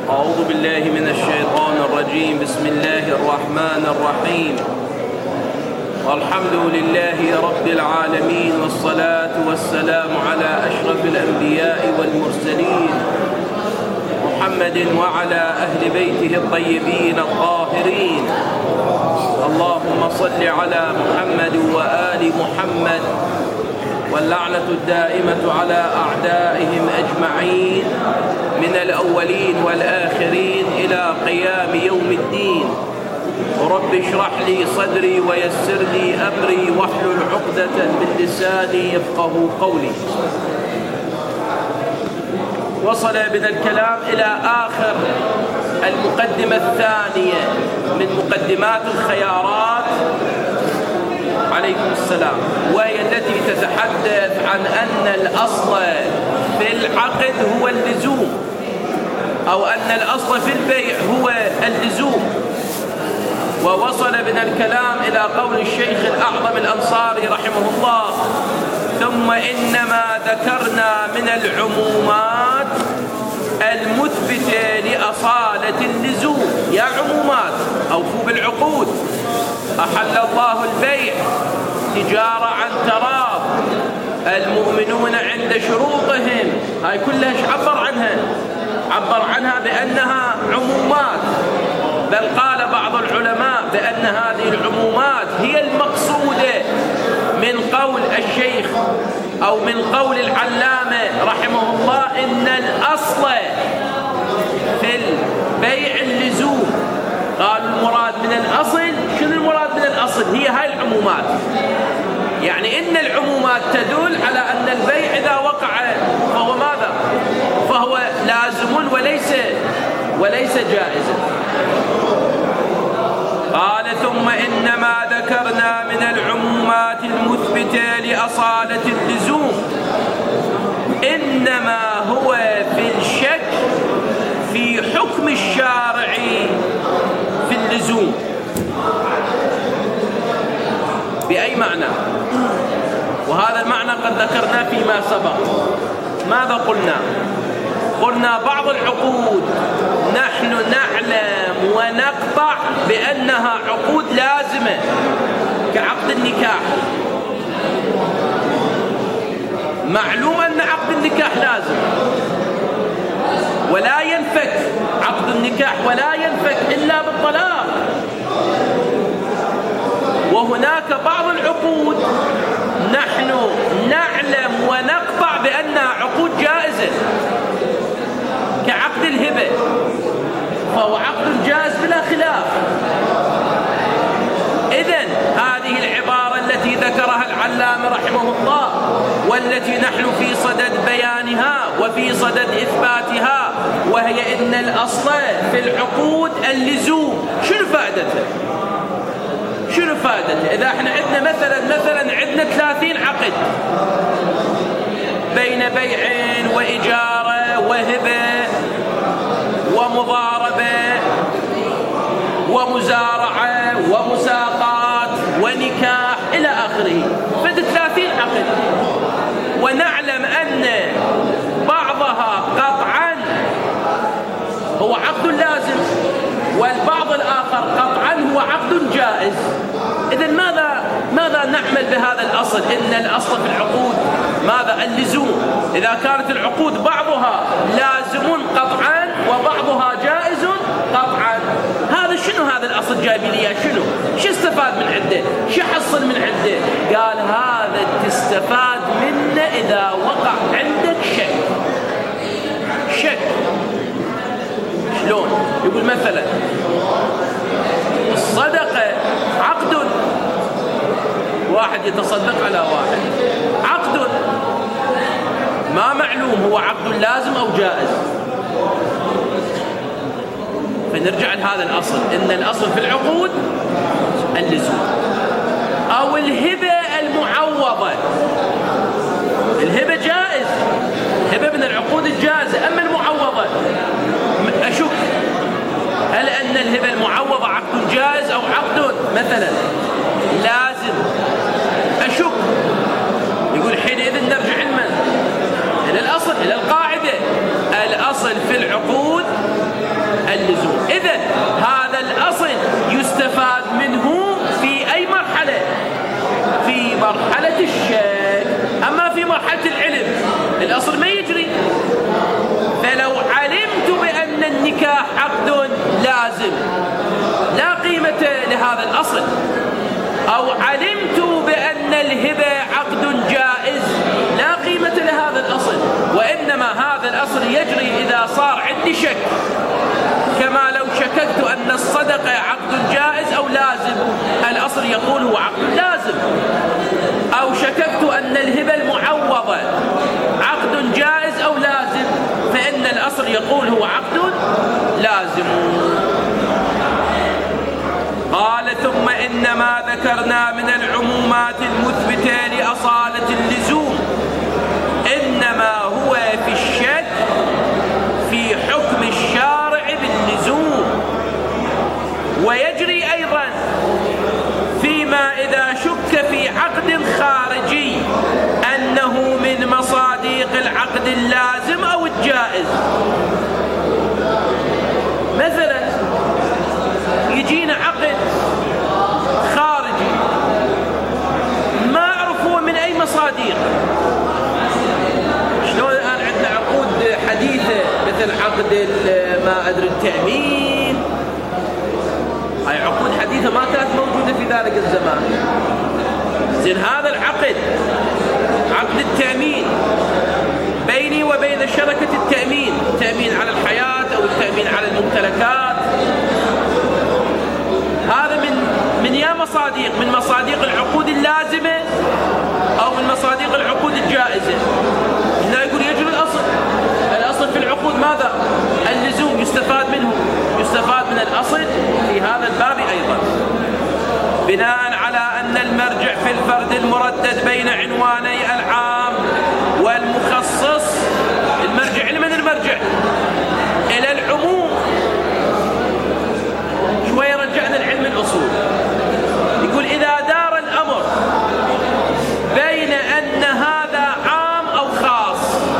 أعوذ بالله من الشيطان الرجيم. بسم الله الرحمن الرحيم. والحمد لله رب العالمين، والصلاة والسلام على أشرف الأنبياء والمرسلين محمد وعلى أهل بيته الطيبين الطاهرين. اللهم صل على محمد وآل محمد، واللعنة الدائمة على أعدائهم أجمعين من الأولين والآخرين إلى قيام يوم الدين. رب اشرح لي صدري ويسر لي أمري واحلل عقدة من لساني يفقه قولي. وصل بنا الكلام إلى آخر المقدمة الثانية من مقدمات الخيارات عليكم السلام، وهي التي تتحدث عن أن الأصل في العقد هو اللزوم، أو أن الأصل في البيع هو اللزوم. ووصل بنا الكلام إلى قول الشيخ الأعظم الأنصاري رحمه الله: ثم إنما ذكرنا من العمومات المثبتة لأصالة اللزوم. يا عمومات أوفوا بالعقود، أحل الله البيع، تجارة عن تراض، المؤمنون عند شروطهم. هاي كلها ايش عبر عنها؟ عبر عنها بأنها عمومات، بل قال بعض العلماء بأن هذه العمومات هي المقصودة من قول الشيخ أو من قول العلامة رحمه الله إن الأصل في البيع اللزوم. قالوا المراد من الأصل، شنو المراد من الأصل؟ هي هاي العمومات. يعني إن العمومات تدل على أن البيع إذا وقع فهو ماذا؟ فهو لازم وليس جائزا. قال: ثم إنما ذكرنا من العمومات المثبتة لأصالة اللزوم إنما هو في الشك في حكم الشارع في اللزوم. بأي معنى؟ وهذا المعنى قد ذكرناه فيما سبق. ماذا قلنا؟ قلنا بعض العقود نحن نعلم ونقطع بأنها عقود لازمة، كعقد النكاح. معلوم أن عقد النكاح لازم ولا ينفك عقد النكاح، ولا ينفك إلا بالطلاق. وهناك بعض العقود نحن نعلم ونقطع بأنها عقود جائزة، كعقد الهبة، فهو عقد جائز بلا خلاف. إذن هذه العبارة التي ذكرها العلامة رحمه الله، والتي نحن في صدد بيانها وفي صدد إثباتها، وهي إن الأصل في العقود اللزوم. شنو فائدتها؟ شنو فائدتها؟ إذا احنا عندنا مثلا عندنا 30 عقد بين بيع وإجارة وهبة ومضاربة ومزارعة ومساقات ونكاح إلى آخره، فد 30 عقد، ونعلم أن بعضها قطعا هو عقد لازم، والبعض الآخر قطعا هو عقد جائز. إذن ماذا نعمل بهذا الأصل؟ إن الأصل في العقود ماذا؟ اللزوم. إذا كانت العقود بعضها لازم قطعا وبعضها جائز قطعا، هذا الأصل جايب لي شو استفاد من عنده؟ شو حصل من عنده؟ قال: هذا تستفاد منه إذا وقع عندك شك. شلون؟ يقول مثلا الصدقة عقد، واحد يتصدق على واحد، عقد ما معلوم هو عقد لازم أو جائز. فنرجع لهذا الأصل، إن الأصل في العقود اللزوم. أو الهبة المعوضة، الهبة جائز، الهبة من العقود الجائزة. أما المعوضة أشك هل أن الهبة المعوضة عقد جائز أو عقد مثلا لازم؟ أشك. يقول حينئذ نرجع إلى الأصل، إلى القاعدة. الأصل في العقود أو علمت بأن الهبة عقد جائز لا قيمة لهذا الأصل، وإنما هذا الأصل يجري إذا صار عندي شك، كما لو شككت أن الصدقة عقد جائز أو لازم، الأصل يقول هو عقد لازم. أو شككت أن الهبة المعوضة عقد جائز أو لازم، فإن الأصل يقول هو عقد لازم. قال ثم إن ما ذكرنا من العمومات المثبتة لأصالة اللزوم إنما هو في الشك في حكم الشارع باللزوم، ويجري أيضا فيما إذا شك في عقد خارجي أنه من مصادق العقد اللازم أو الجائز. مثلا يجينا عقد خارجي ما أعرف هو من أي مصادق، شلون الآن عندنا عقود حديثة مثل عقد ما أدري التأمين، هاي عقود حديثة ما كانت موجودة في ذلك الزمان. زين هذا العقد عقد التأمين بيني وبين شركة التأمين، تأمين على الحياة أو التأمين على الممتلكات، هذا من يا مصادق، من مصادق العقود اللازمة أو من مصادق العقود الجائزة. هنا يقول يجري الأصل في العقود ماذا؟ اللزوم، يستفاد منه، يستفاد من الأصل في هذا الباب أيضا، بناء على أن المرجع في الفرد المردد بين عنواني العام والمخصص. المرجع لمن المرجع؟ إلى العموم. شوية رجعنا العلم الأصول، يقول إذا دار الأمر بين أن هذا عام أو خاص،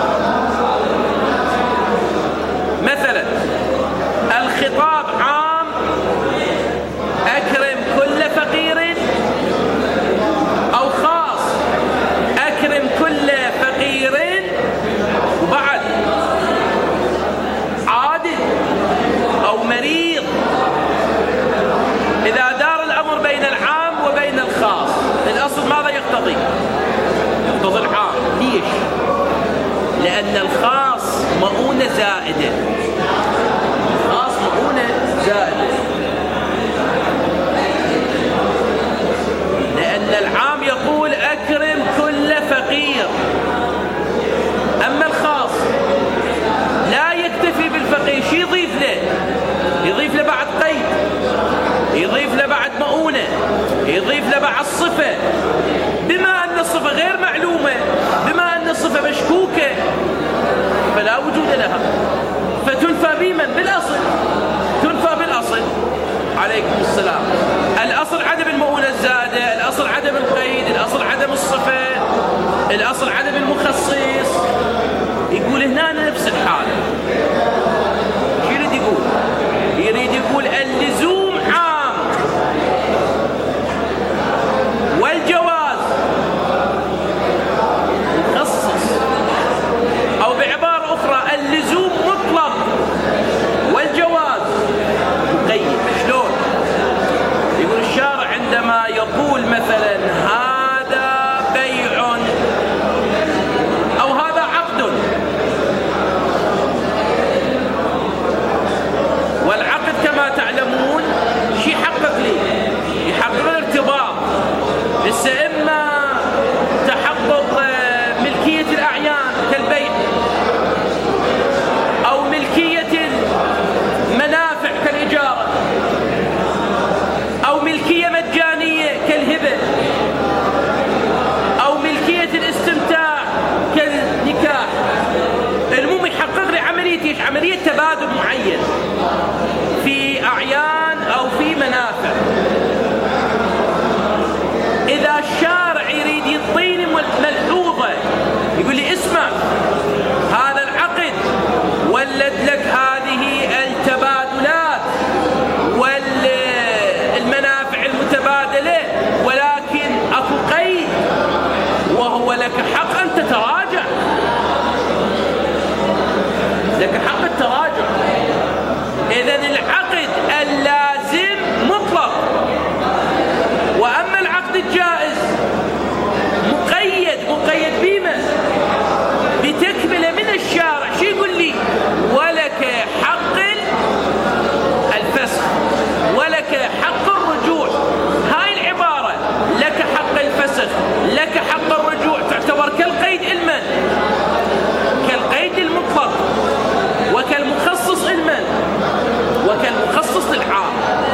مثلا الخطاب عام أكرم كل فقير، أو خاص أكرم كل فقير وبعد عادل أو مريض. إذا دار الأمر بين العام وبين الخاص، الأصل ماذا يقتضي؟ يقتضي العام. ليش؟ لأن الخاص مؤونة زائدة، الخاص مؤونة زائدة، لأن العام يقول أكرم كل فقير، أما الخاص لا يكتفي بالفقير، شو يضيف له؟ يضيف له بعد قيد، يضيف له بعد مؤونة، يضيف له بعد صفة، بما أن الصفة غير معلومة، بما أن الصفة مشكوكة فلا وجود لها، فتنفى بمن؟ بالأصل، تنفى بالأصل. عليكم السلام. الأصل عدم المؤونة الزائدة، الأصل عدم القيد، الأصل عدم الصفة، الأصل عدم المخصص. يقول هنا نفس الحال. شو يريد يقول؟ يريد يقول اللزوم عام والجواز مخصص، أو بعبارة أخرى اللزوم مطلق والجواز مقيد. شلون؟ يقول الشارع عندما يقول مثلا هذا بيع أو هذا عقد، والعقد كما تعلمون شي يحقق لي؟ يحقق الارتباط. لسه إما تحقق ملكية الأعيان كالبيع، أو ملكية المنافع كالإجارة، أو ملكية مجانية كالهبة، أو ملكية الاستمتاع كالنكاح. المهم يحقق لي عملية ايش؟ عملية تبادل معين في أعيان أو في منافع. إذا الشارع يريد يعطيني ملحوظة، يقول لي اسمع، هذا العقد ولد لك هذه التبادلات والمنافع المتبادلة، ولكن أكو قيد وهو لك حق أن تتراجع، لك حق التراجع. إذن العقد اللازم مطلق، وأما العقد العام.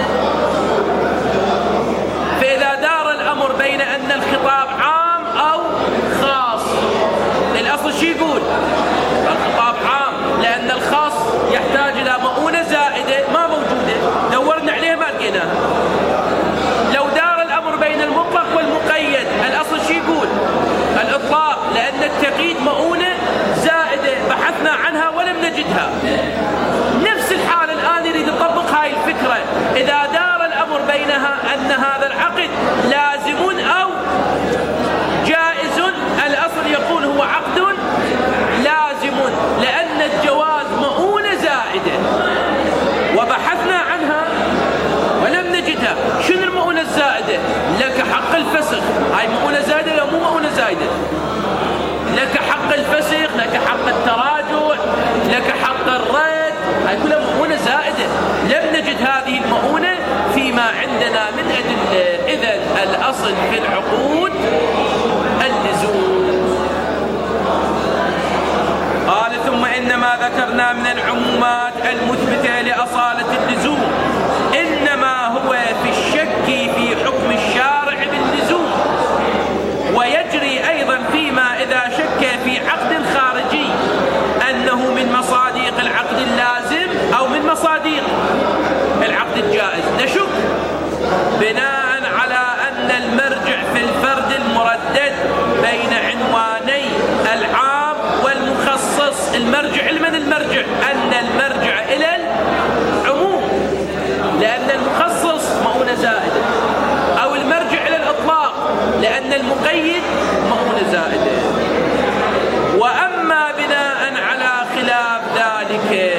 فإذا دار الأمر بين أن الخطاب عام أو خاص، الأصل شو يقول؟ الخطاب عام، لأن الخاص يحتاج إلى مؤونة زائدة ما موجودة، دورنا عليها ما لقيناها. لو دار الأمر بين المطلق والمقيد، الأصل شو يقول؟ الإطلاق، لأن التقييد مؤونة زائدة بحثنا عنها ولم نجدها. نفس الحال الآن يريد يطبق هاي الفكرة. إذا دار الأمر بينها أن هذا العقد لازم أو جائز، الأصل يقول هو عقد لازم، لأن الجواز مؤونة زائدة وبحثنا عنها ولم نجدها. شنو المؤونة الزائدة؟ لك حق الفسخ. هاي مؤونة زائدة ولا مو مؤونة زائدة؟ لك حق الفسخ، لك حق التراجع، لك حق الرد، هاي كلها مؤونة زائدة. لم نجد هذه المؤونة فيما عندنا من أدلة. إذن الأصل في العقود اللزوم. قال ثم إنما ذكرنا من العمومات المثبتة لأصالة اللزوم إنما هو في الشك في حكم الشارع باللزوم، ويجري أيضا فيما إذا شك في عقد خارجي أنه من مصادق العقد اللازم أو من مصادق العقد الجائز. نشك بناء على أن المرجع في الفرد المردد بين عنواني العام والمخصص. المرجع لمن المرجع؟ أن المرجع إلى العموم، لأن المخصص مؤونة زائدة، أو المرجع إلى الإطلاق لأن المقيد مؤونة زائدة. وأما بناء على خلاف ذلك،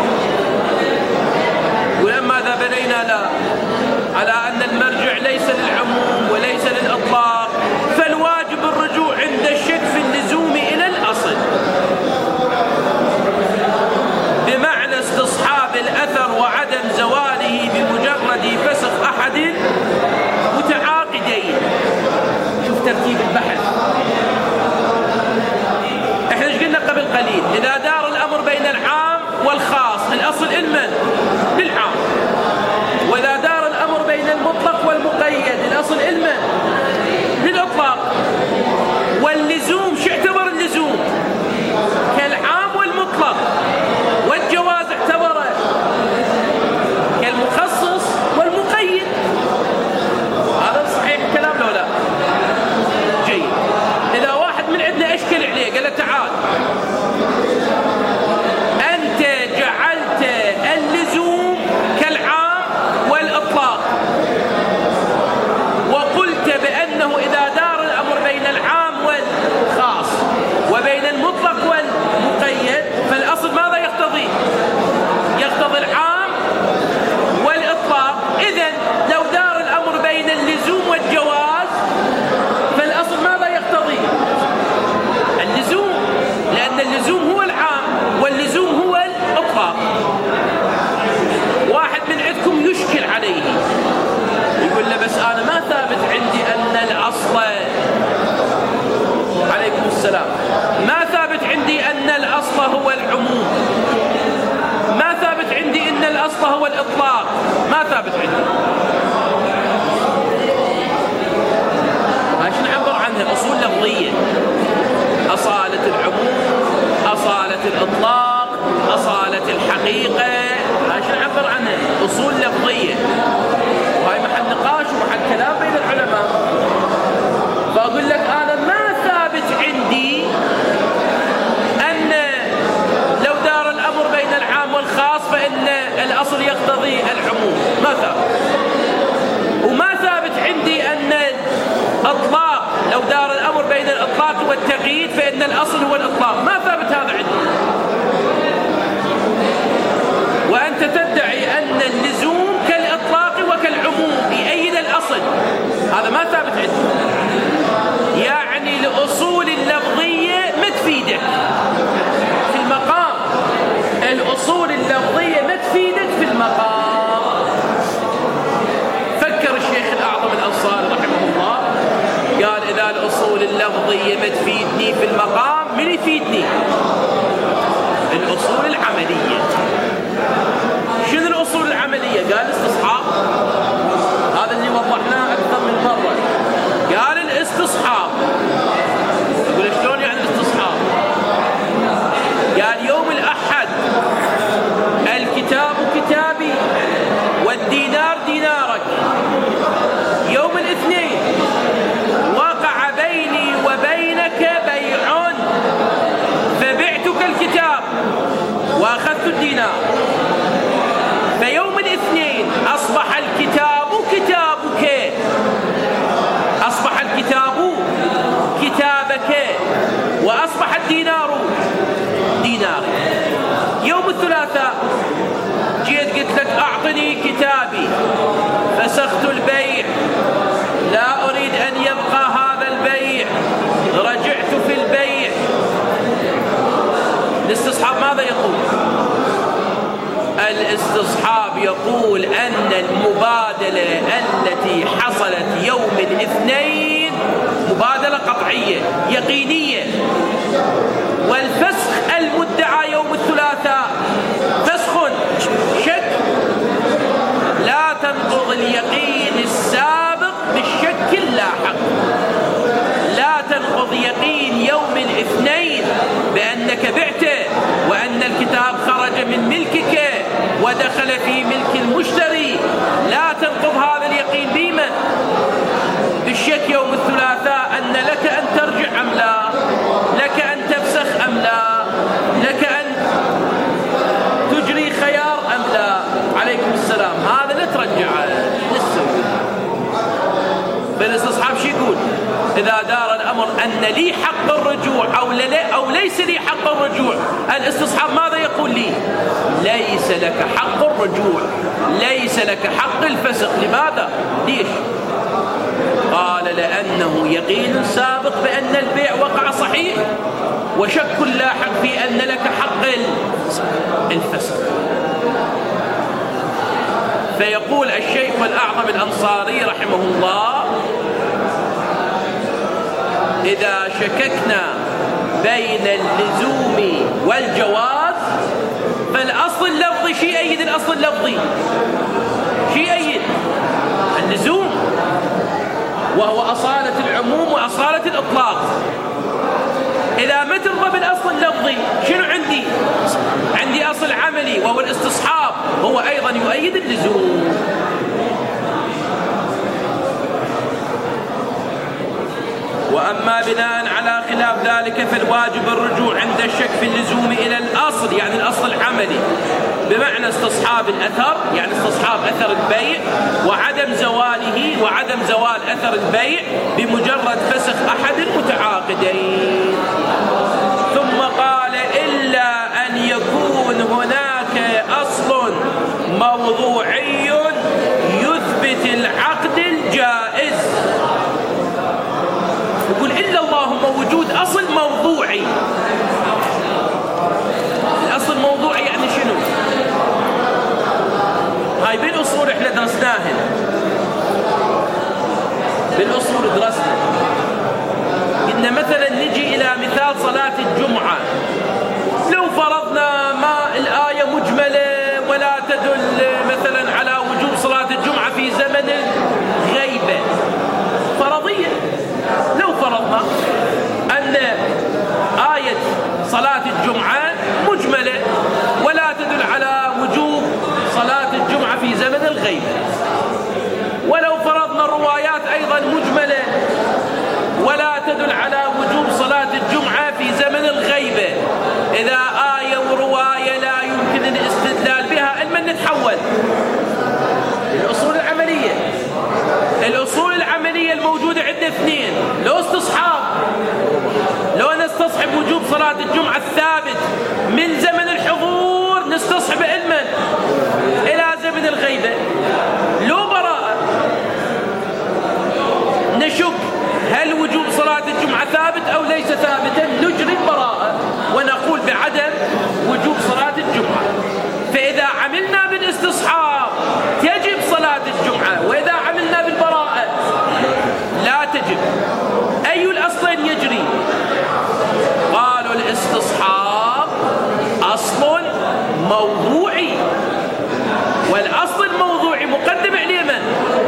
ولماذا بنينا لا على أن المرجع ليس للعموم وليس للإطلاق، فالواجب الرجوع عند الشك في اللزوم إلى الأصل، بمعنى استصحاب الأثر وعدم زواله بمجرد فسخ أحد متعاقدين. شوف ترتيب البحث. احنا ايش قلنا قبل قليل؟ إذا دار الأمر بين العام والخاص، الأصل المن؟ للعام. وإذا دار الأمر بين المطلق والمقيد، الأصل المن؟ للإطلاق. واللزوم شو اعتبر اللزوم؟ كالعام والمطلق، والجواز اعتبره كالمخصص والمقيد. هذا صحيح الكلام لو لا؟ جيد. إذا واحد من عندنا أشكل عليه قال له تعال أنت جعلت اللزوم كالعام والإطلاق، وقلت بأنه إذا دار الأمر بين العام والخاص وبين المطلق والمقيد، فالأصل ماذا يقتضي؟ يقتضي العام والإطلاق. إذن لو دار الأمر بين اللزوم والجواز، فالأصل ماذا يقتضي؟ اللزوم، لأن اللزوم هو العام واللزوم هو الإطلاق. واحد من عندكم يشكل عليه يقول له بس أنا ما ثابت عندي أن الأصل، عليكم السلام، ما ثابت عندي أن الأصل هو العموم، ما ثابت عندي أن الأصل هو الإطلاق، ما ثابت عندي. هاش نعبر عنها أصول لفظية: أصالة العموم، أصالة الإطلاق، أصالة الحقيقة. هاش نعبر عنها أصول لفظية، وهي محل نقاش ومحل كلام بين العلماء. فأقول لك أنا ما ثابت عندي أن لو دار الأمر بين العام والخاص فإن الأصل يقتضي العموم، ما ثابت. وما ثابت عندي أن الإطلاق لو دار الأمر بين الإطلاق والتقييد فإن الأصل هو الإطلاق، ما ثابت هذا عندي. وأنت تدعي أن اللزوم كالإطلاق وكالعموم يؤيد الأصل، هذا ما ثابت عندي. يعني الأصول اللفظية ما تفيدك في المقام، الأصول اللفظية ما تفيدك في المقام. فكر الشيخ الأعظم الأنصاري رحمه الله، قال إذا الأصول اللفظية ما تفيدني في المقام، من يفيدني؟ الأصول العملية. شنو الأصول العملية؟ قال دينار. فيوم الاثنين أصبح الكتاب كتابك، أصبح الكتاب كتابك، وأصبح الدينار دينار. يوم الثلاثاء جيت قلت لك أعطني كتابي، فسخت البيع، لا أريد أن يبقى هذا البيع، رجعت في البيع. الاستصحاب ماذا يقول؟ الاستصحاب يقول أن المبادلة التي حصلت يوم الاثنين مبادلة قطعية يقينية، والفسخ المدعى يوم الثلاثاء فسخ شك، لا تنقض اليقين السابق بالشك اللاحق. لا تنقض يقين يوم الاثنين بأنك بعته وأن الكتاب خرج من ملكك ودخل في ملك المشتري، لا تنقض هذا اليقين بما بالشك يوم الثلاثاء أن لك أن ترجع أم لا، لك أن تفسخ أم لا، لك أن تجري خيار أم لا. عليكم السلام. هذا لا ترجعه لسه. فالاستصحاب شو يقول؟ إذا دار الأمر أن لي حق الرجوع أو ليس لي حق الرجوع، الاستصحاب ماذا يقول لي؟ ليس لك حق الرجوع، ليس لك حق الفسخ. لماذا؟ ليش؟ قال لأنه يقين سابق بأن البيع وقع صحيح، وشك لاحق في أن لك حق الفسخ. فيقول الشيخ الأعظم الأنصاري رحمه الله: إذا شككنا بين اللزوم والجواز فالأصل اللفظي شيء أيد الأصل اللفظي، شيء أيد اللزوم، وهو أصالة العموم وأصالة الإطلاق. إذا ما ترضى بالأصل اللفظي شنو عندي؟ عندي أصل عملي وهو الاستصحاب، هو أيضا يؤيد اللزوم. وأما بناء على خلاف ذلك فالواجب الرجوع عند الشك في اللزوم إلى الأصل، يعني الأصل العملي، بمعنى استصحاب الأثر، يعني استصحاب أثر البيع وعدم زواله وعدم زوال أثر البيع بمجرد فسخ أحد المتعاقدين. ثم قال: إلا أن يكون هناك أصل موضوعي يثبت العقد الجائز. يقول إلا اللهم وجود أصل موضوعي. الأصل الموضوعي يعني شنو؟ هاي بالأصول احنا درسناها، بالأصول درسنا. إن مثلا نجي إلى مثال صلاة الجمعة، لو فرضنا ما الآية مجملة ولا تدل مثلا على وجوب صلاة الجمعة في زمن الغيبة فرضية، لو فرضنا أن آية صلاة الجمعة مجملة ولا تدل على وجوب صلاة الجمعة في زمن الغيبة، ولو فرضنا الروايات أيضا مجملة ولا تدل على وجوب صلاة الجمعة في زمن الغيبة، إذا آية ورواية لا يمكن الاستدلال بها إلا نتحول الأصول العملية. الأصول العملية الموجودة عندنا اثنين: لو استصحاب، لو نستصحب وجوب صلاة الجمعة الثابت من زمن الحضور نستصحب علما إلى زمن الغيبة. لو براءة نشك هل وجوب صلاة الجمعة ثابت أو ليس ثابتا، نجري البراءة ونقول بعدم وجوب صلاة الجمعة. فإذا عملنا بالاستصحاب تجب صلاة الجمعة، وإذا عملنا بالبراءة لا تجب. أي الأصلين يجري؟ قالوا الاستصحاب أصل موضوعي، والأصل الموضوعي مقدم على من؟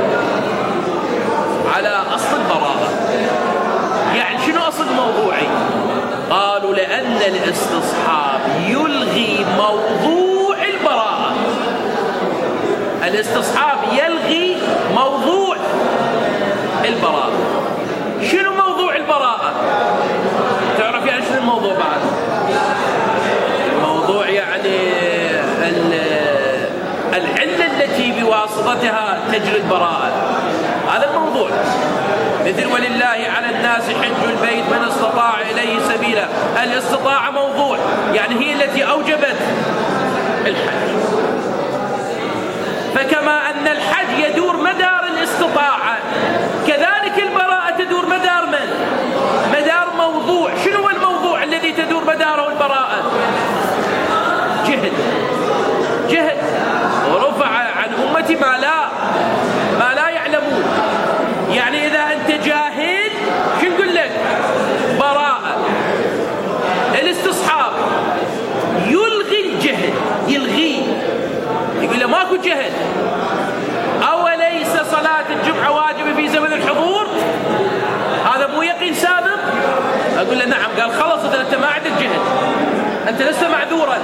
على أصل البراءة. يعني شنو أصل موضوعي؟ قالوا لأن الاستصحاب يلغي موضوع البراءة. الاستصحاب يلغي موضوع البراءة. شنو موضوع البراءة؟ تعرف يعني شنو الموضوع بعد؟ الموضوع يعني العلة التي بواسطتها تجري البراءة. هذا الموضوع. مثل ولله على الناس حج البيت من استطاع إليه سبيلا. الاستطاعة موضوع، يعني هي التي أوجبت الحج. فكما أن الحج يدور مدار الاستطاعة، كذلك البراءة تدور مدار من؟ مدار موضوع. شنو هو الموضوع الذي تدور مداره البراءة؟ جهل. ورفع عن أمتي ما لا يعلمون. يعني إذا أنت جاهل شو نقول لك؟ براءة. الاستصحاب يلغي الجهل، يلغيه، يقول له ماكو جهل. أوليس صلاة الجمعة واجبة في زمن الحضور؟ هذا مو يقين سابق؟ أقول له نعم. قال خلص، أنت ما عندك جهل، أنت لست معذورا.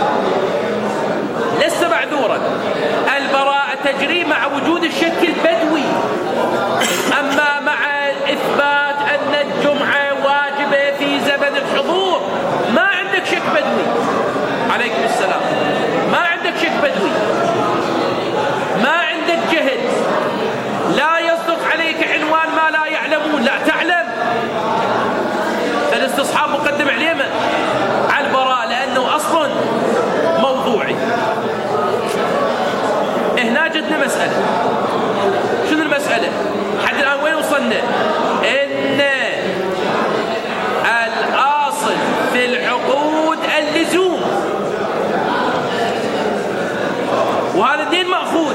البراءة تجري مع وجود الشك البدوي. أما مع إثبات أن الجمعة واجبة في زمن الحضور ما عندك شك بدوي. عليكم السلام. ما عندك شك بدوي، ما عندك جهل. لا يصدق عليك عنوان ما لا يعلمون، لا تعلم. فالاستصحاب مقدم عليه على البراءة لأنه أصل موضوعي. هنا جدنا مسألة. شنو المسألة؟ حد الآن وين وصلنا؟ إن الأصل في العقود اللزوم، وهذا الدين مأخوذ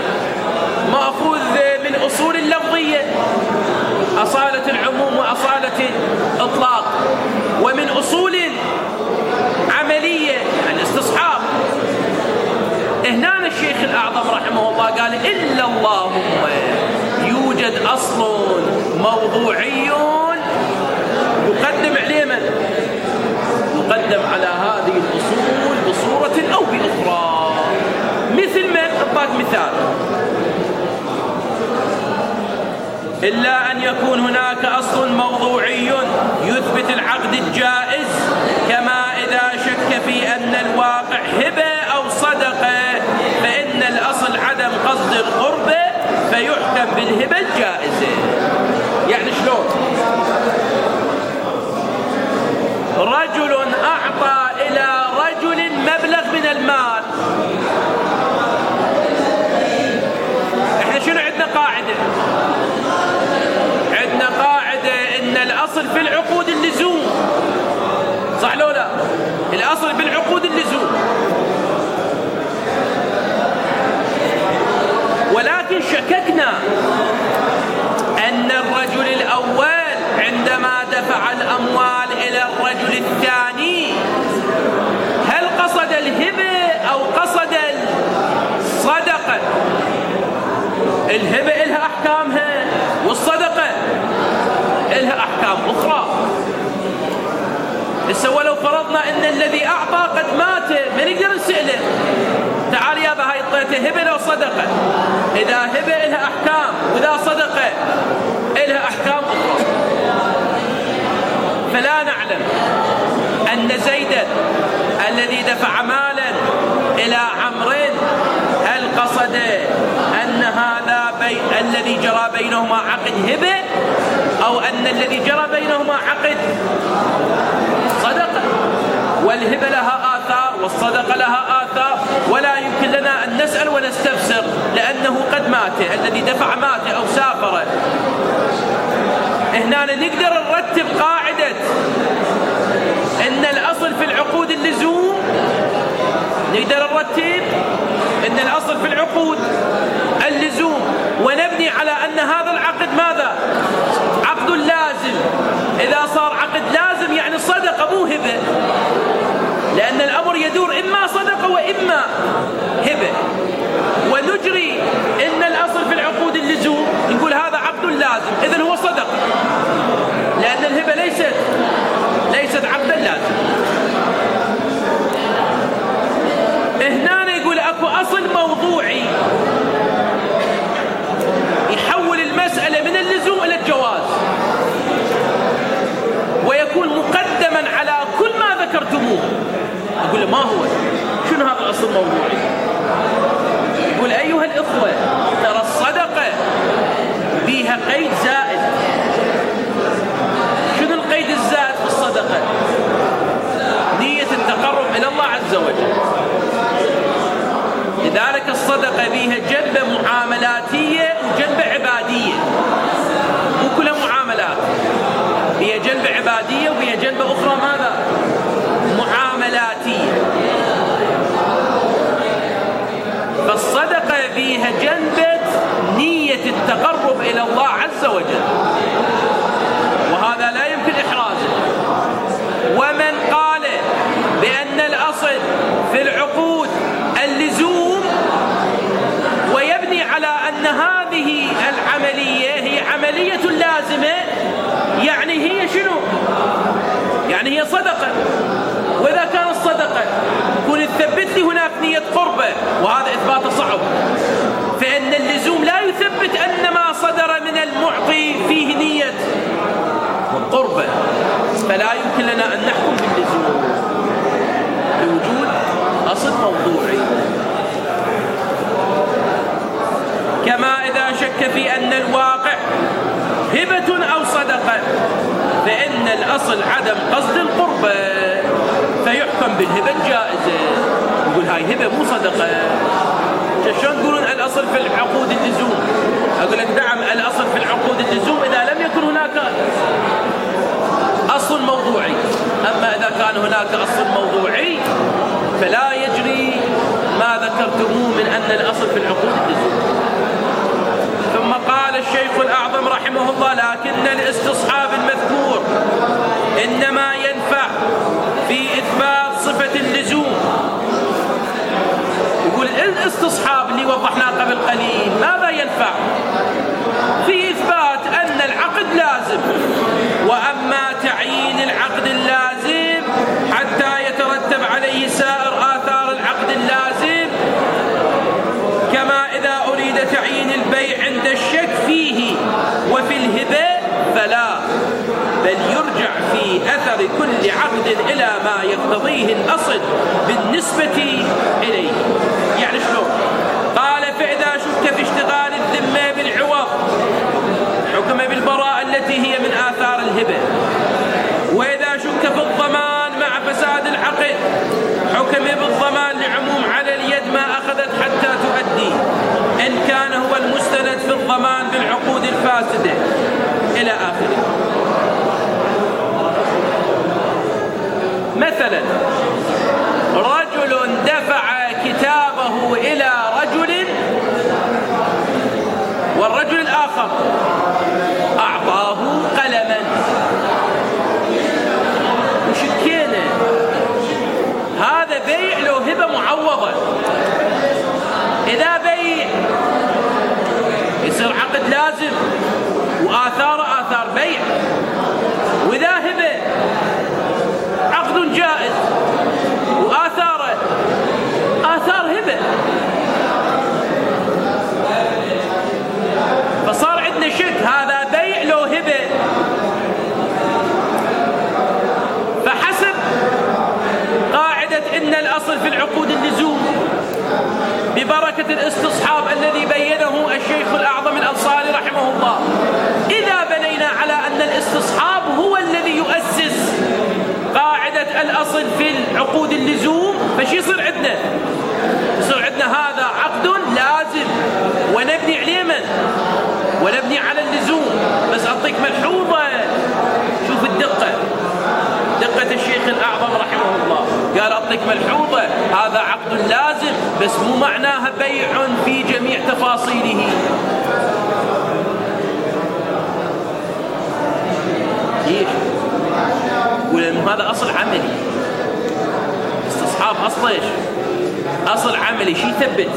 من أصول اللفظية، أصالة العموم وأصالة الإطلاق، ومن أصول عملية الاستصحاب. هنا الشيخ الأعظم رحمه الله قال إلا اللهم يوجد أصل موضوعي يقدم عليه يقدم على هذه الأصول بصورة أو بأخرى. مثل ما أعطاك مثال، إلا أن يكون هناك أصل موضوعي يثبت العقد الجائز، كما إذا شك في أن الواقع هبة أو صدقة فإن الأصل عدم قصد القرب فيحكم بالهبة الجائزة. يعني شلون؟ رجل أعطى إلى رجل مبلغ من المال. احنا شنو عندنا قاعدة؟ عندنا قاعدة إن الأصل في العقود اللزوم، صح لو لا؟ الأصل في العقود اللزوم. ولكن شككنا أن الرجل الأول عندما دفع الأموال إلى الرجل الثاني هل قصد الهبة أو قصد الصدقة؟ الهبة إلها أحكامها والصدقة إلها أحكام أخرى. هسه ولو فرضنا أن الذي أعطى قد مات، ما نقدر نسأله تعال يا هاي اعطيته هبة لو صدقة. إذا هبة إلها أحكام وإذا صدقة إلها أحكام أخرى. فلا نعلم أن زيدا الذي دفع مالا إلى عمرو هل قصد أن هذا الذي جرى بينهما عقد هبة أو أن الذي جرى بينهما عقد صدقة. والهبة لها آثار والصدقة لها آثار، ولا يمكن لنا أن نسأل ونستفسر لأنه قد مات، الذي دفع مات أو سافر. هنا نقدر نرتب قاعدة إن الأصل في العقود اللزوم، نقدر نرتب إن الأصل في العقود اللزوم ونبني على أن هذا العقد ماذا؟ عقد لازم. إذا صار عقد لازم يعني صدقة مو هبة، لأن الأمر يدور إما صدقة وإما هبة. ونجري إن الأصل في العقود اللزوم نقول هذا عقد لازم، إذن هو صدقة، لأن الهبة ليست عقدا لازم. هنا يقول أكو أصل موضوعي يحول المسألة من اللزوم إلى الجواز، ويكون مقدما على كل ما ذكرتموه. أقول له ما هو؟ شنو هذا الأصل؟ أصل موضوعي. يقول أيها الإخوة ترى الصدقة فيها قيد زائد. شنو القيد الزائد في الصدقة؟ نية التقرب إلى الله عز وجل. لذلك الصدقة فيها جنبة معاملاتية وجنبة عبادية، مو كلها معاملات، هي جنبة عبادية وهي جنبة أخرى ماذا؟ معاملاتية. فالصدقة فيها جنبة نية التقرب إلى الله عز وجل، وهذا لا يمكن إحرازه. ومن قال بأن الأصل في العقود اللزوم ويبني على أن هذه العملية هي عملية لازمة، يعني هي شنو؟ يعني هي صدقة. وإذا كانت صدقة يكون تثبت لي هناك نية قربة، وهذا إثباته صعب، فإن اللزوم لا يثبت أن ما صدر من المعطي فيه نية قربة، فلا يمكن لنا أن نحكم باللزوم لوجود أصل موضوعي. كما إذا شك في أن الواقع هبة أو صدقة فإن الأصل عدم قصد القربة فيحكم بالهبة الجائزة. يقول هاي هبة مو صدقة. شلون تقولون الأصل في العقود اللزوم؟ أقول لك نعم، الأصل في العقود اللزوم إذا لم يكن هناك أصل موضوعي. أما إذا كان هناك أصل موضوعي فلا يجري ما ذكرتموه من أن الأصل في العقود اللزوم. ثم قال الشيخ الأعظم رحمه الله: لكن الاستصحاب المذكور إنما ينفع في إثبات صفة اللزوم. يقول الاستصحاب اللي وضحناه قبل قليل ماذا ينفع؟ في إثبات أن العقد لازم، وأما تعيين العقد اللازم حتى يترتب عليه سائر آثار العقد اللازم، كما إذا أريد تعيين البيع عند الشك فيه وفي الهبة فلا، بل يرجع في أثر كل عقد إلى ما يقتضيه الأصل بالنسبة إليه. يعني شلون؟ قال: فإذا شك في اشتغال الذمة بالعوض حكم بالبراءة التي هي من آثار الهبة، وإذا شك في الضمان مع فساد العقد حكم بالضمان لعموم على اليد ما أخذت حتى تؤدي، إن كان هو المستند في الضمان بالعقود الفاسدة إلى آخره. مثلا رجل دفع كتابه إلى رجل، والرجل الآخر أعطاه قلما، وشكينا. هذا بيع لو هبة معوضة. إذا بيع يصير عقد لازم وآثاره آثار بيع، وإذا هبة عقد جائز وآثاره آثار هبة. فصار عندنا شك هذا بيع لو هبة. فحسب قاعدة إن الأصل في العقود اللزوم ببركة الاستصحاب الذي بينه الشيخ الأعظم الأنصاري رحمه الله، إذا بنينا على أن الاستصحاب هو الذي يؤسس قاعدة الأصل في العقود اللزوم، فشي يصير عندنا؟ يصير عندنا هذا عقد لازم ونبني عليه ونبني على اللزوم. بس أعطيك ملحوظة، شوف الدقة، دقة الشيخ الأعظم رحمه الله. قال أعطيك ملحوظة، هذا عقد لازم بس مو معناها بيع في جميع تفاصيله. ليش؟ ولأنه هذا أصل عملي. استصحاب أصل إيش؟ أصل عملي. شي يثبت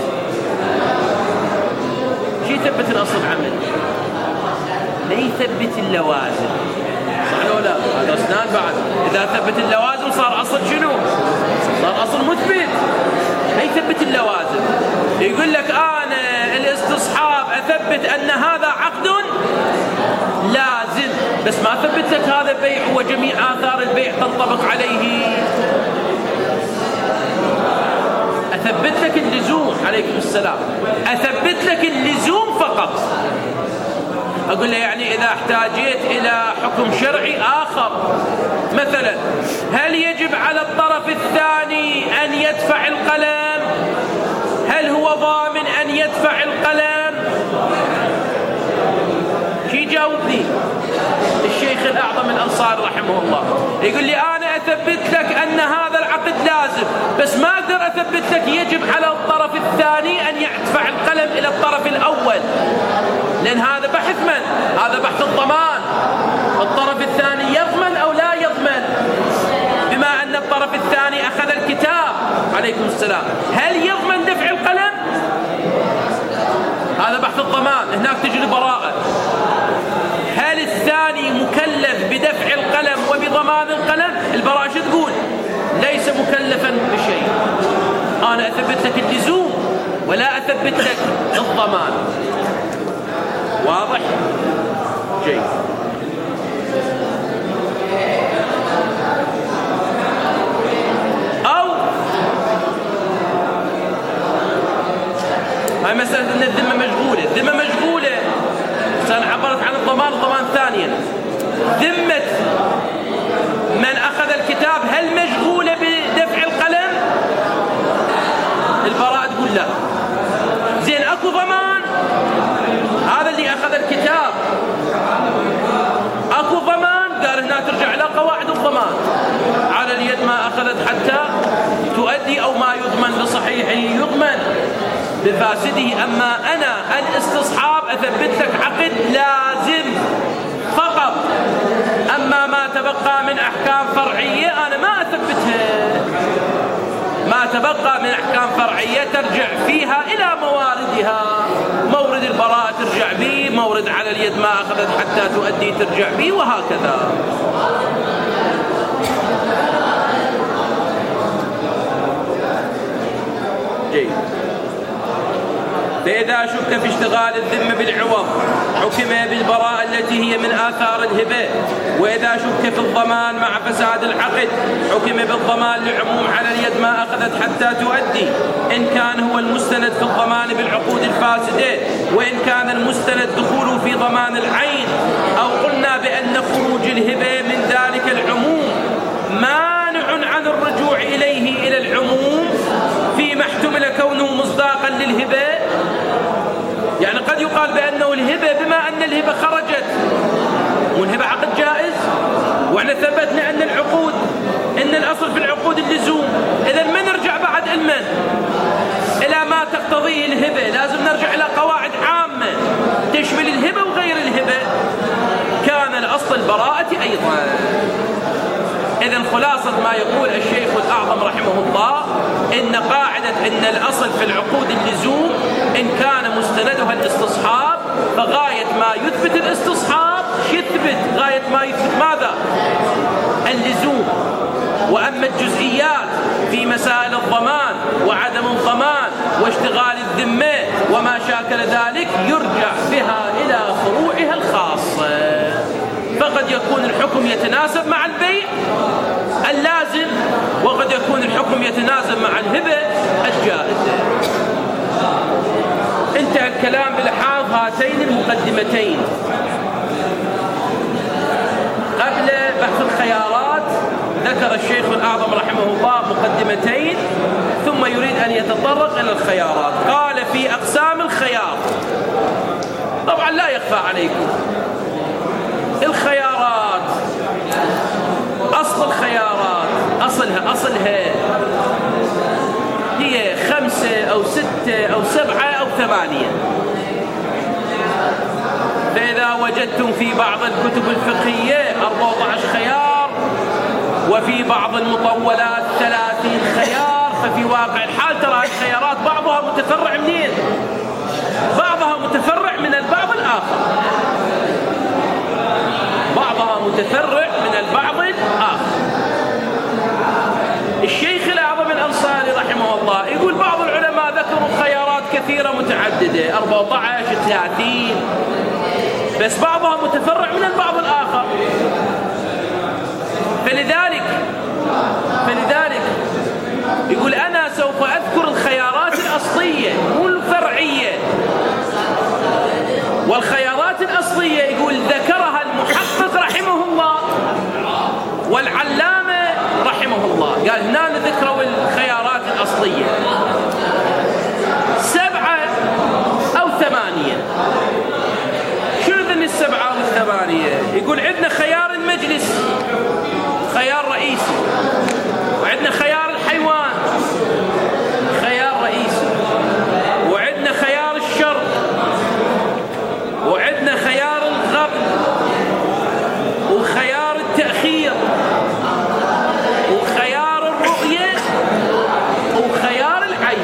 الأصل العملي، لا يثبت اللوازم. صح ولا لا؟ هذا أسنان بعد. إذا ثبت اللوازم صار أصل شنو؟ صار أصل مثبت. لا يثبت اللوازم. يقول لك أنا الاستصحاب أثبت أن هذا عقد لازم، بس ما ثبت لك هذا بيع وجميع آثار البيع تنطبق عليه. أثبت لك اللزوم. عليكم السلام. أثبت لك اللزوم فقط. أقول له يعني إذا احتاجيت إلى حكم شرعي آخر، مثلا هل يجب على الطرف الثاني أن يدفع القلم؟ هل هو ضامن أن يدفع القلم؟ شي جاوبني الشيخ الأعظم الأنصاري رحمه الله. يقول لي أنا أثبت لك أن هذا العقد لازم، بس ما أقدر أثبت لك يجب على الطرف الثاني أن يدفع القلم إلى الطرف الأول، لأن هذا بحث من؟ هذا بحث الضمان. الطرف الثاني يضمن أو لا يضمن؟ بما أن الطرف الثاني أخذ الكتاب. عليكم السلام. هل يضمن دفع القلم؟ هذا بحث الضمان. هناك تجي البراءة. هل الثاني مكلف بدفع القلم وبضمان القلم؟ البراءة شو تقول؟ ليس مكلفا بشيء. أنا أثبت لك اللزوم ولا أثبت لك الضمان. واضح؟ جيد. أو هاي مسألة أن الذمة مشغولة. الذمة مشغولة، أنا عبرت عن الضمان. الضمان ثانيا، ذمة من أخذ الكتاب هل مشغولة بدفع القلم؟ البراءة تقول لا. زين أكو ضمان، هذا اللي أخذ الكتاب أكو ضمان. قال هنا ترجع إلى قواعد الضمان. على اليد ما أخذت حتى تؤدي، أو ما يضمن لصحيحه يضمن بفاسده. أما أنا الاستصحاب أثبت لك عقد لازم فقط. أما ما تبقى من أحكام فرعية أنا ما أثبتها. ما تبقى من أحكام فرعية ترجع فيها إلى مواردها. مورد البراءة ترجع به، مورد على اليد ما أخذت حتى تؤدي ترجع به، وهكذا. جيد. فإذا شك في اشتغال الذمة بالعوض حكم بالبراءة التي هي من آثار الهبة. وإذا شك في الضمان مع فساد العقد حكم بالضمان لعموم على اليد ما أخذت حتى تؤدي، إن كان هو المستند في الضمان بالعقود الفاسدة. وإن كان المستند دخوله في ضمان العين، أو قلنا بأن خروج الهبة من ذلك العموم مانع عن الرجوع إليه إلى العموم فيما احتمل كونه مصداقا للهبة. يعني قد يقال بأنه الهبة، بما أن الهبة خرجت والهبة عقد جائز، وإحنا ثبتنا أن العقود، إن الأصل في العقود اللزوم. إذا ما نرجع بعد إلى ما تقتضيه الهبة، لازم نرجع إلى قواعد عامة تشمل الهبة وغير الهبة. كان الأصل البراءة أيضا. إذا خلاصة ما يقول الشيخ الأعظم رحمه الله إن قاعدة إن الأصل في العقود اللزوم، إن كان مستندها الاستصحاب فغاية ما يثبت الاستصحاب يثبت، غاية ما يثبت ماذا؟ اللزوم. وأما الجزئيات في مسائل الضمان وعدم الضمان واشتغال الذمة وما شاكل ذلك يرجع بها إلى فروعها الخاصة. فقد يكون الحكم يتناسب مع البيع اللازم، وقد يكون الحكم يتناسب مع الهبة الجائزة. انتهى الكلام بلحاظ هاتين المقدمتين. قبل بحث الخيارات ذكر الشيخ الأعظم رحمه الله مقدمتين، ثم يريد أن يتطرق إلى الخيارات. قال في أقسام الخيار، طبعا لا يخفى عليكم الخيارات، أصل الخيارات أصلها هي 5 أو 6 أو 7 أو 8. فإذا وجدتم في بعض الكتب الفقهية 14 خيار، وفي بعض المطولات 30 خيار، ففي واقع الحال ترى الخيارات بعضها متفرع منين؟ بعضها متفرع من البعض الآخر، بعضها متفرع من البعض الآخر. الشيخ الأعظم الأنصاري رحمه الله يقول بعض العلماء ذكروا خيارات كثيرة متعددة 14 30، بس بعضها متفرع من البعض الآخر. فلذلك يقول أنا سوف أذكر الخيارات الأصلية مو الفرعية. والخيارات الأصلية يقول ذكرها المحقق رحمه الله والعلامة رحمه الله. قال هنا ذكروا الخيارات الأصلية 7 أو 8. شو ذن 7 أو 8؟ يقول عندنا خيار المجلس خيار رئيسي، وعندنا خيار الحيوان خيار رئيسي، وعندنا خيار الشرط، وعندنا خيار الغبن، وخيار التأخير، وخيار الرؤية، وخيار العين.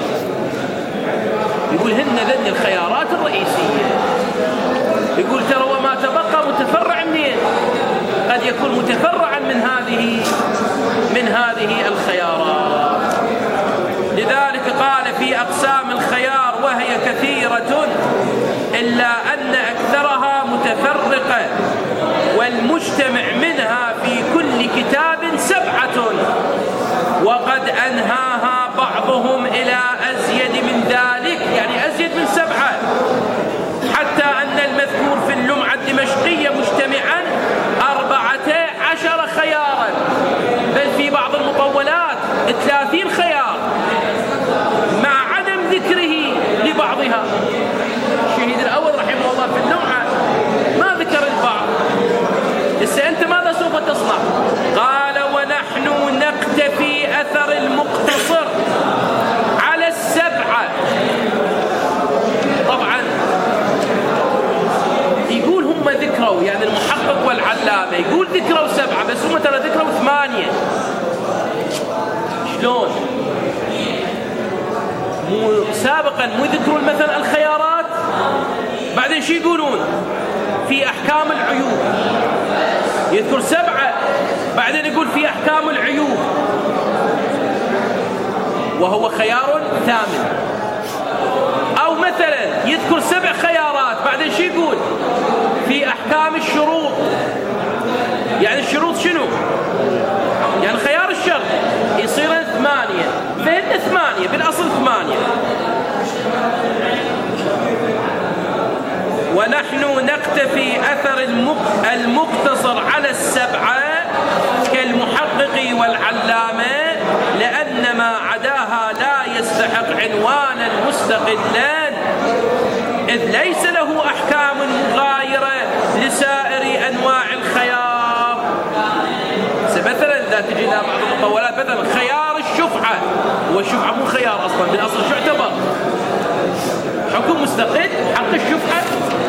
يقول هن ذن الخيارات الرئيسية. يقول ترى وما تبقى متفرع منين؟ قد يكون متفرعا من هذه الخيارات. لذلك قال في أقسام الخيار وهي كثيرة إلا أن أكثرها متفرقة، والمجتمع منها في كل كتاب 7، وقد أنهاها بعضهم إلى أزيد من ذلك، يعني أزيد من 7، حتى أن المذكور في اللمعة الدمشقية مجتمعا 14 خيارا، بل في بعض المطولات 30 خيار مع عدم ذكره لبعضها. الشهيد الأول رحمه الله في اللمعة ما ذكر البعض. إذا أنت ماذا سوف تصنع؟ قال ونحن نقتفي أثر المقتصر على 7. طبعا يقول هم ذكروا، يعني المحقق والعلامة يقول ذكروا 7، بس هم ترى ذكروا 8. شلون؟ سابقا مو يذكرون مثلا الخيارات، بعدين شو يقولون؟ في أحكام العيوب يذكر 7، بعدين يقول في أحكام العيوب وهو خيار 8. أو مثلا يذكر 7 خيارات، بعدين شو يقول؟ في أحكام الشروط. يعني الشروط شنو؟ يعني خيار الشرط يصير 8، فهن 8 بالأصل 8. ونحن نقتفي أثر المقتصر على 7 كالمحقق والعلامة، لأن ما عداها لا يستحق عنوانا مستقلا، إذ ليس له أحكام مغايرة لسائر أنواع الخيار. مثلا إذا تجي لها بعض المطولات مثلا خيار الشفعة، والشفعة مو خيار أصلا، بالأصل شو اعتبر؟ حكم مستقل حق الشفعة.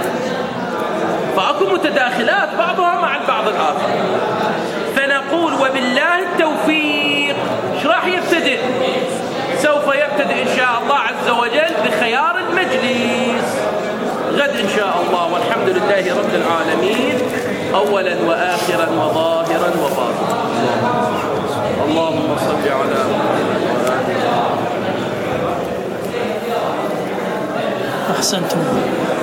فأكو متداخلات بعضها مع البعض الآخر. فنقول وبالله التوفيق. ايش راح يبتدئ؟ سوف يبتدئ إن شاء الله عز وجل بخيار المجلس غد إن شاء الله، والحمد لله رب العالمين أولا وآخرا وظاهرا وباطنا. اللهم صل على محمد وآله. أحسنتم.